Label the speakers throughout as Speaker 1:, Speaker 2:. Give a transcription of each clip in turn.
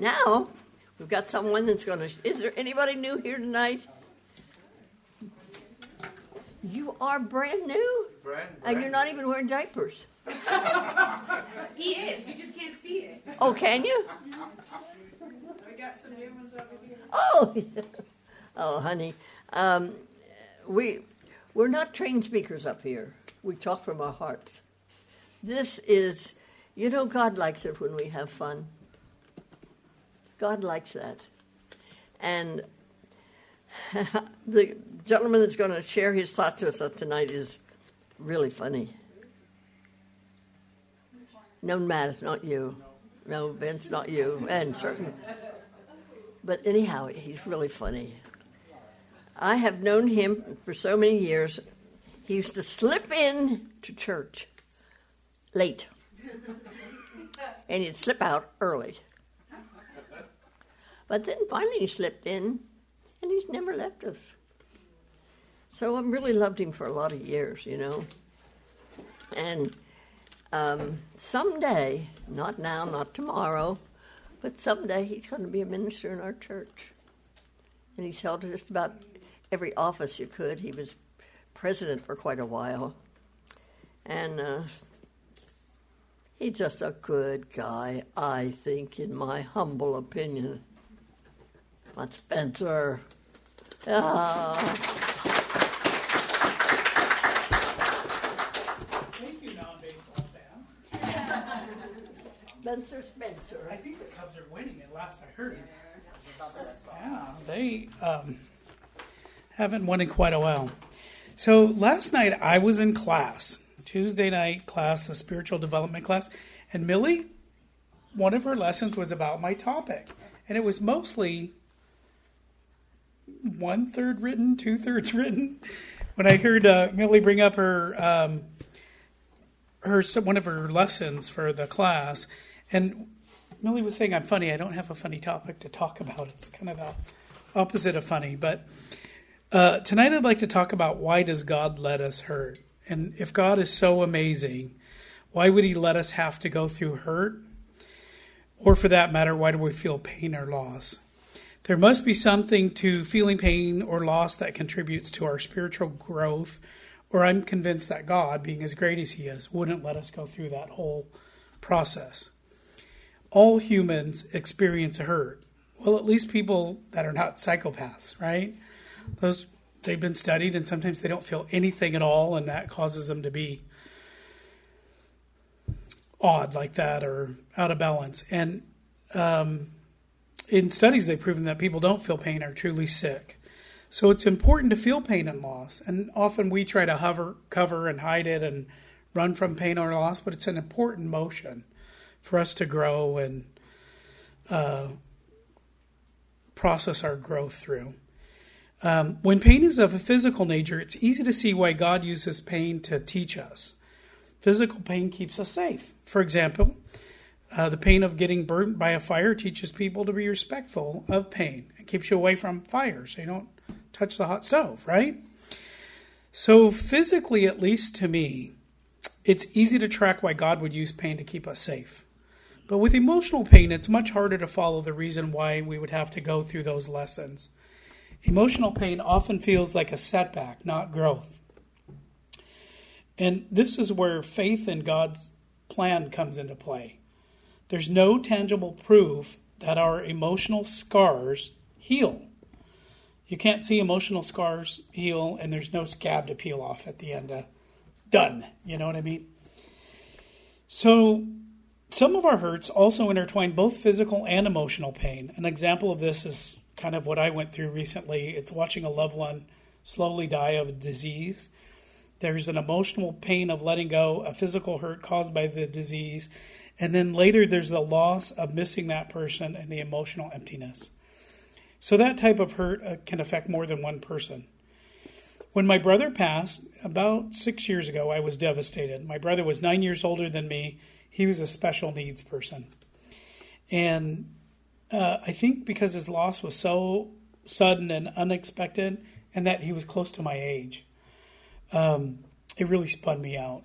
Speaker 1: Now, we've got someone that's going to... Is there anybody new here tonight? You are brand new? And you're not even wearing diapers.
Speaker 2: He is. You just can't see it.
Speaker 1: Oh, can you?
Speaker 3: We got some new ones over here.
Speaker 1: Oh, oh, honey. We're not trained speakers up here. We talk from our hearts. This is, God likes it when we have fun. God likes that. And the gentleman that's going to share his thoughts with us tonight is really funny. No, Matt, not you. No, Vince, not you. And certainly. But anyhow, he's really funny. I have known him for so many years. He used to slip in to church late. And he'd slip out early. But then finally he slipped in, and he's never left us. So I really loved him for a lot of years, And someday, not now, not tomorrow, but someday he's going to be a minister in our church. And he's held just about every office you could. He was president for quite a while. And he's just a good guy, I think, in my humble opinion. Not Spencer.
Speaker 4: Thank you, non-baseball fans.
Speaker 1: Spencer.
Speaker 4: I think the Cubs are winning at last I heard. Yeah, they haven't won in quite a while. So last night I was in class, Tuesday night class, the spiritual development class, and Millie, one of her lessons was about my topic. And it was mostly 1/3 written, 2/3 written. When I heard Millie bring up her one of her lessons for the class, and Millie was saying, I'm funny. I don't have a funny topic to talk about. It's kind of the opposite of funny. But tonight I'd like to talk about why does God let us hurt? And if God is so amazing, why would he let us have to go through hurt? Or for that matter, why do we feel pain or loss? There must be something to feeling pain or loss that contributes to our spiritual growth, or I'm convinced that God, being as great as he is, wouldn't let us go through that whole process. All humans experience hurt. Well, at least people that are not psychopaths, right? They've been studied, and sometimes they don't feel anything at all, and that causes them to be odd like that or out of balance. And in studies, they've proven that people don't feel pain are truly sick. So it's important to feel pain and loss. And often we try to cover and hide it and run from pain or loss, but it's an important motion for us to grow and process our growth through. When pain is of a physical nature, it's easy to see why God uses pain to teach us. Physical pain keeps us safe. For example, the pain of getting burnt by a fire teaches people to be respectful of pain. It keeps you away from fire so you don't touch the hot stove, right? So physically, at least to me, it's easy to track why God would use pain to keep us safe. But with emotional pain, it's much harder to follow the reason why we would have to go through those lessons. Emotional pain often feels like a setback, not growth. And this is where faith in God's plan comes into play. There's no tangible proof that our emotional scars heal. You can't see emotional scars heal, and there's no scab to peel off at the end. Done. You know what I mean? So some of our hurts also intertwine both physical and emotional pain. An example of this is kind of what I went through recently. It's watching a loved one slowly die of a disease. There's an emotional pain of letting go, a physical hurt caused by the disease, and then later there's the loss of missing that person and the emotional emptiness. So that type of hurt can affect more than one person. When my brother passed, about 6 years ago, I was devastated. My brother was 9 years older than me. He was a special needs person. And I think because his loss was so sudden and unexpected, and that he was close to my age, it really spun me out.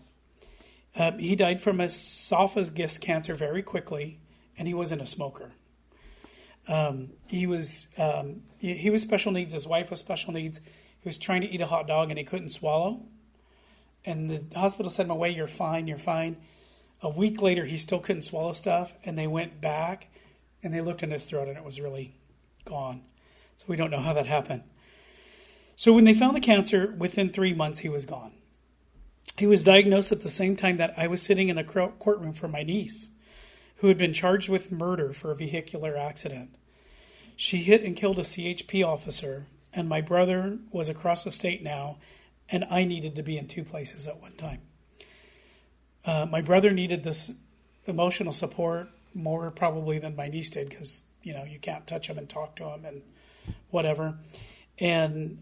Speaker 4: He died from esophagus cancer very quickly, and he wasn't a smoker. He was special needs. His wife was special needs. He was trying to eat a hot dog and he couldn't swallow. And the hospital said him away, you're fine, you're fine. A week later, he still couldn't swallow stuff. And they went back and they looked in his throat and it was really gone. So we don't know how that happened. So when they found the cancer, within 3 months, he was gone. He was diagnosed at the same time that I was sitting in a courtroom for my niece, who had been charged with murder for a vehicular accident. She hit and killed a CHP officer, and my brother was across the state now, and I needed to be in 2 places at one time. My brother needed this emotional support more probably than my niece did because, you can't touch him and talk to him and whatever. And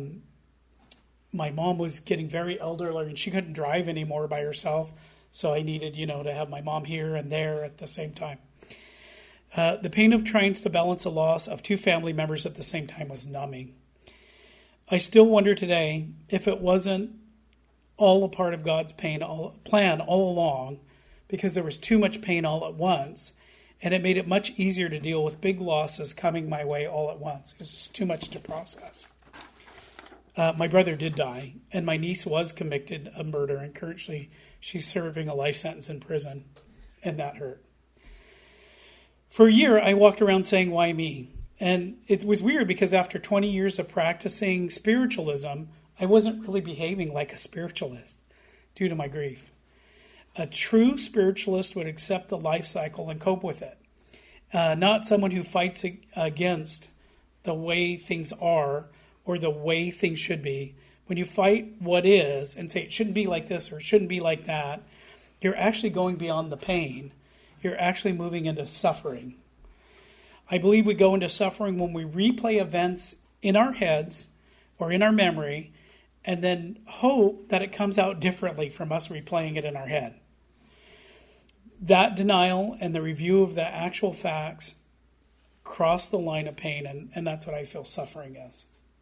Speaker 4: my mom was getting very elderly and she couldn't drive anymore by herself. So I needed, to have my mom here and there at the same time. The pain of trying to balance the loss of 2 family members at the same time was numbing. I still wonder today if it wasn't all a part of God's plan all along, because there was too much pain all at once, and it made it much easier to deal with big losses coming my way all at once. It was just too much to process. My brother did die, and my niece was convicted of murder, and currently she's serving a life sentence in prison, and that hurt. For a year, I walked around saying, why me? And it was weird because after 20 years of practicing spiritualism, I wasn't really behaving like a spiritualist due to my grief. A true spiritualist would accept the life cycle and cope with it. Not someone who fights against the way things are or the way things should be. When you fight what is and say it shouldn't be like this or it shouldn't be like that, you're actually going beyond the pain. You're actually moving into suffering. I believe we go into suffering when we replay events in our heads or in our memory and then hope that it comes out differently from us replaying it in our head. That denial and the review of the actual facts cross the line of pain, and that's what I feel suffering is.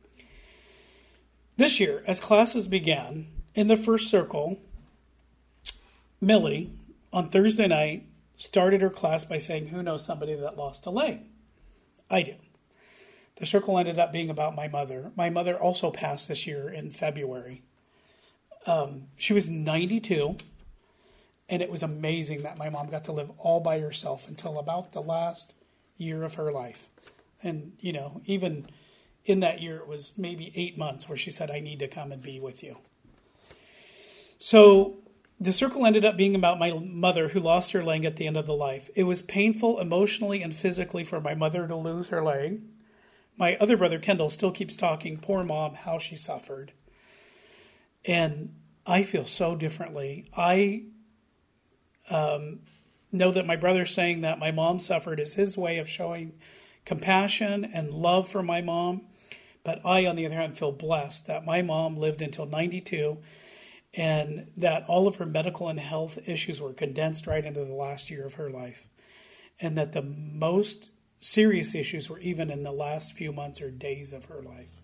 Speaker 4: This year, as classes began, in the first circle, Millie, on Thursday night, started her class by saying, who knows somebody that lost a leg? I do. The circle ended up being about my mother. My mother also passed this year in February. She was 92, and it was amazing that my mom got to live all by herself until about the last year of her life. And, even in that year, it was maybe 8 months where she said, I need to come and be with you. So the circle ended up being about my mother who lost her leg at the end of the life. It was painful emotionally and physically for my mother to lose her leg. My other brother, Kendall, still keeps talking, poor mom, how she suffered. And I feel so differently. I know that my brother saying that my mom suffered is his way of showing compassion and love for my mom. But I, on the other hand, feel blessed that my mom lived until 92 and that all of her medical and health issues were condensed right into the last year of her life. And that the most serious issues were even in the last few months or days of her life.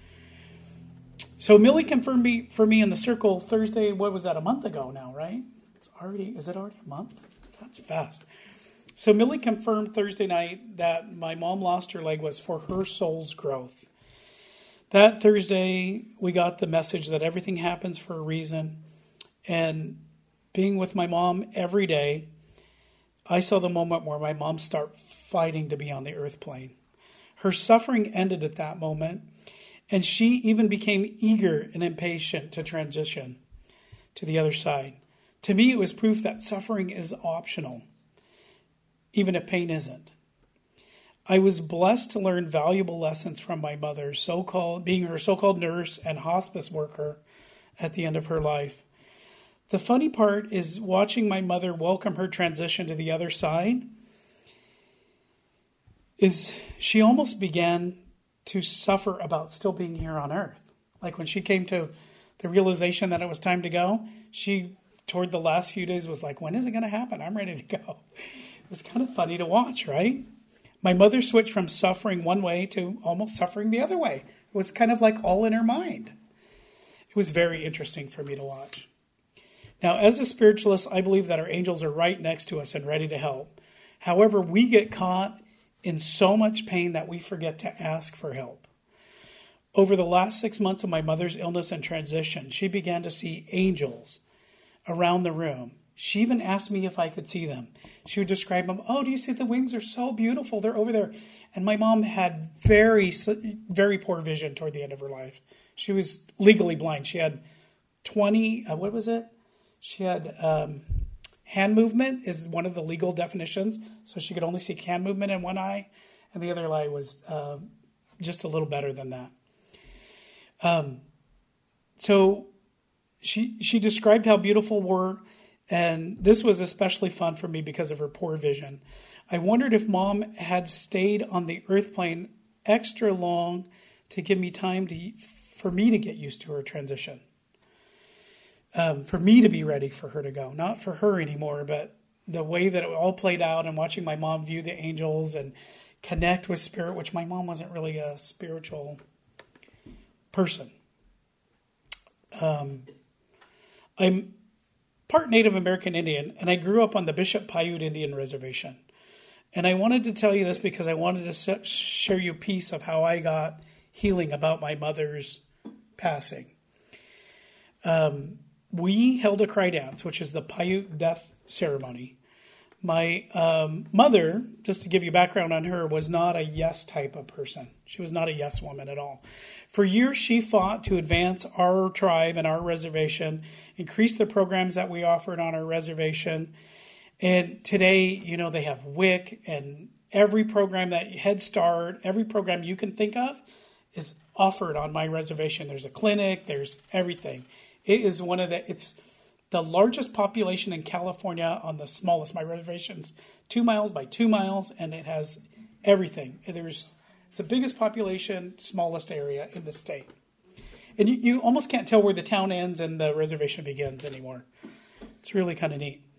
Speaker 4: So Millie confirmed for me in the circle Thursday, what was that, a month ago now, right? Is it already a month? That's fast. So Millie confirmed Thursday night that my mom lost her leg was for her soul's growth. That Thursday, we got the message that everything happens for a reason. And being with my mom every day, I saw the moment where my mom started fighting to be on the earth plane. Her suffering ended at that moment, and she even became eager and impatient to transition to the other side. To me, it was proof that suffering is optional, even if pain isn't. I was blessed to learn valuable lessons from my mother, being her so-called nurse and hospice worker at the end of her life. The funny part is watching my mother welcome her transition to the other side is she almost began to suffer about still being here on earth. Like when she came to the realization that it was time to go, she, toward the last few days, was like, when is it going to happen? I'm ready to go. It was kind of funny to watch, right? My mother switched from suffering one way to almost suffering the other way. It was kind of like all in her mind. It was very interesting for me to watch. Now, as a spiritualist, I believe that our angels are right next to us and ready to help. However, we get caught in so much pain that we forget to ask for help. Over the last 6 months of my mother's illness and transition, she began to see angels around the room. She even asked me if I could see them. She would describe them. Oh, do you see the wings are so beautiful? They're over there. And my mom had very, very poor vision toward the end of her life. She was legally blind. She had 20, what was it? She had hand movement is one of the legal definitions. So she could only see hand movement in one eye. And the other eye was just a little better than that. So she described how beautiful were, and this was especially fun for me because of her poor vision. I wondered if Mom had stayed on the earth plane extra long to give me time for me to get used to her transition. For me to be ready for her to go. Not for her anymore, but the way that it all played out and watching my mom view the angels and connect with spirit, which my mom wasn't really a spiritual person. I'm part Native American Indian, and I grew up on the Bishop Paiute Indian Reservation. And I wanted to tell you this because I wanted to share you a piece of how I got healing about my mother's passing. We held a cry dance, which is the Paiute death ceremony. My mother, just to give you background on her, was not a yes type of person. She was not a yes woman at all. For years, she fought to advance our tribe and our reservation, increase the programs that we offered on our reservation. And today, they have WIC and every program that Head Start, every program you can think of is offered on my reservation. There's a clinic, there's everything. It is it's the largest population in California on the smallest. My reservation's 2 miles by 2 miles, and it has everything. It's the biggest population, smallest area in the state. And you almost can't tell where the town ends and the reservation begins anymore. It's really kind of neat.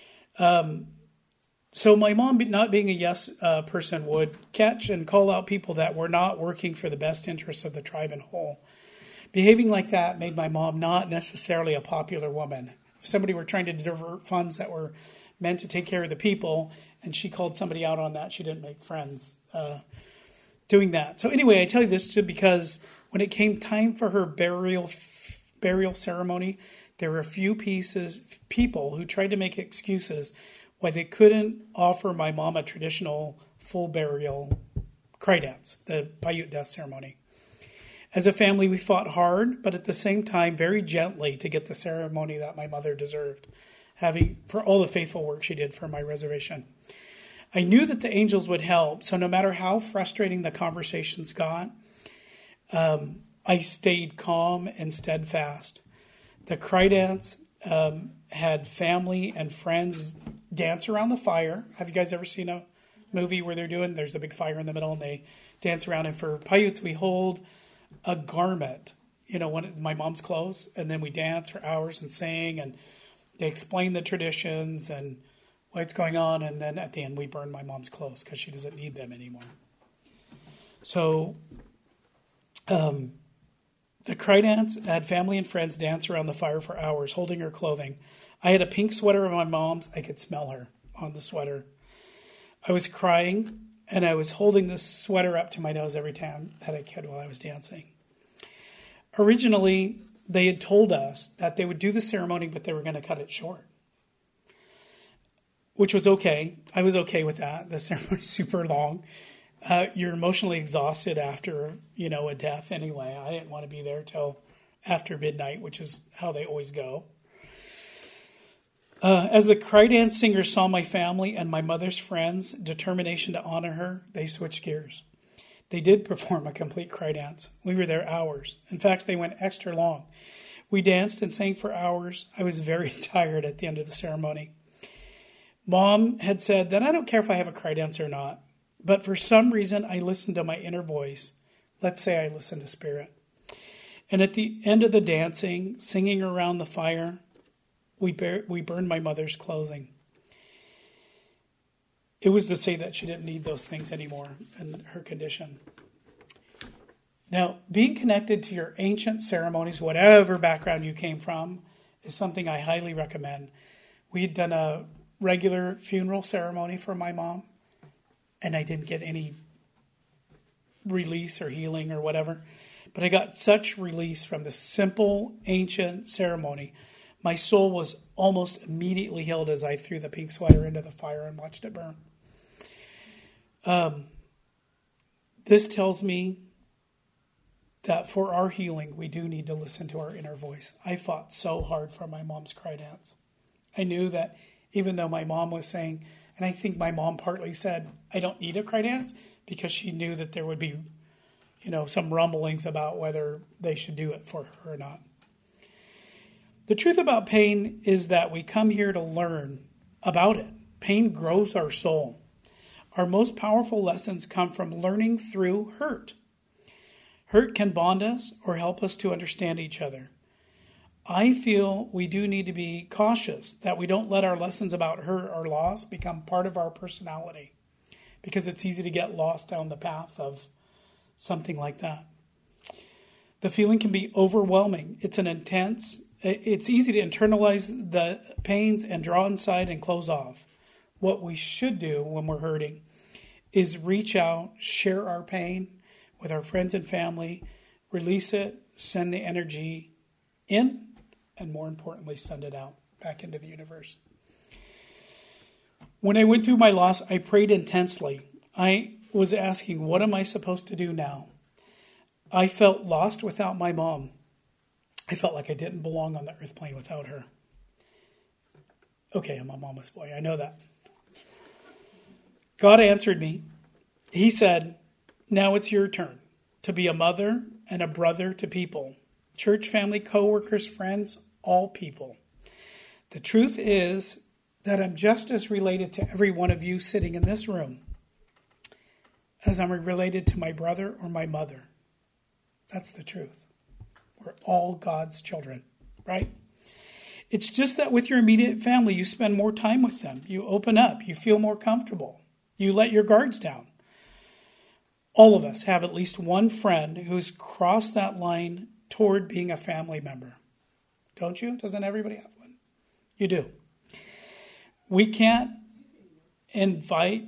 Speaker 4: So my mom, not being a yes person, would catch and call out people that were not working for the best interests of the tribe in whole. Behaving like that made my mom not necessarily a popular woman. If somebody were trying to divert funds that were meant to take care of the people, and she called somebody out on that, she didn't make friends doing that. So anyway, I tell you this because when it came time for her burial ceremony, there were a few people who tried to make excuses why they couldn't offer my mom a traditional full burial cry dance, the Paiute death ceremony. As a family, we fought hard, but at the same time, very gently to get the ceremony that my mother deserved, for all the faithful work she did for my reservation. I knew that the angels would help, so no matter how frustrating the conversations got, I stayed calm and steadfast. The cry dance had family and friends dance around the fire. Have you guys ever seen a movie where there's a big fire in the middle and they dance around? And for Paiutes, we hold a garment, my mom's clothes, and then we dance for hours and sing, and they explain the traditions and what's going on, and then at the end we burn my mom's clothes because she doesn't need them anymore. So the cry dance had family and friends dance around the fire for hours, holding her clothing. I had a pink sweater of my mom's. I could smell her on the sweater. I was crying, and I was holding this sweater up to my nose every time that I could while I was dancing. Originally, they had told us that they would do the ceremony, but they were going to cut it short, which was okay. I was okay with that. The ceremony's super long. You're emotionally exhausted after, a death anyway. I didn't want to be there till after midnight, which is how they always go. As the cry dance singer saw my family and my mother's friends' determination to honor her, they switched gears. They did perform a complete cry dance. We were there hours. In fact, they went extra long. We danced and sang for hours. I was very tired at the end of the ceremony. Mom had said that I don't care if I have a cry dance or not, but for some reason I listened to my inner voice. Let's say I listened to spirit. And at the end of the dancing, singing around the fire, we burned my mother's clothing. It was to say that she didn't need those things anymore in her condition. Now, being connected to your ancient ceremonies, whatever background you came from, is something I highly recommend. We had done a regular funeral ceremony for my mom, and I didn't get any release or healing or whatever. But I got such release from the simple ancient ceremony. My soul was almost immediately healed as I threw the pink sweater into the fire and watched it burn. This tells me that for our healing, we do need to listen to our inner voice. I fought so hard for my mom's cry dance. I knew that even though my mom was saying, and I think my mom partly said, I don't need a cry dance, because she knew that there would be, some rumblings about whether they should do it for her or not. The truth about pain is that we come here to learn about it. Pain grows our soul. Our most powerful lessons come from learning through hurt. Hurt can bond us or help us to understand each other. I feel we do need to be cautious that we don't let our lessons about hurt or loss become part of our personality, because it's easy to get lost down the path of something like that. The feeling can be overwhelming. It's easy to internalize the pains and draw inside and close off. What we should do when we're hurting is reach out, share our pain with our friends and family, release it, send the energy in, and more importantly, send it out back into the universe. When I went through my loss, I prayed intensely. I was asking, what am I supposed to do now? I felt lost without my mom. I felt like I didn't belong on the earth plane without her. Okay, I'm a mama's boy. I know that. God answered me. He said, now it's your turn to be a mother and a brother to people. Church, family, co-workers, friends, all people. The truth is that I'm just as related to every one of you sitting in this room as I'm related to my brother or my mother. That's the truth. We're all God's children, right? It's just that with your immediate family, you spend more time with them. You open up. You feel more comfortable. You let your guards down. All of us have at least one friend who's crossed that line toward being a family member. Don't you? Doesn't everybody have one? You do. We can't invite...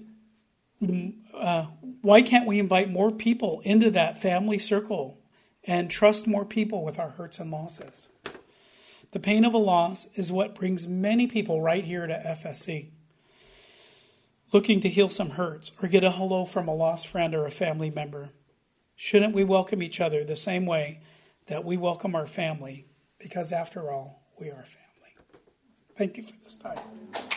Speaker 4: why can't we invite more people into that family circle and trust more people with our hurts and losses? The pain of a loss is what brings many people right here to FSC, looking to heal some hurts or get a hello from a lost friend or a family member. Shouldn't we welcome each other the same way that we welcome our family? Because after all, we are family. Thank you for this time.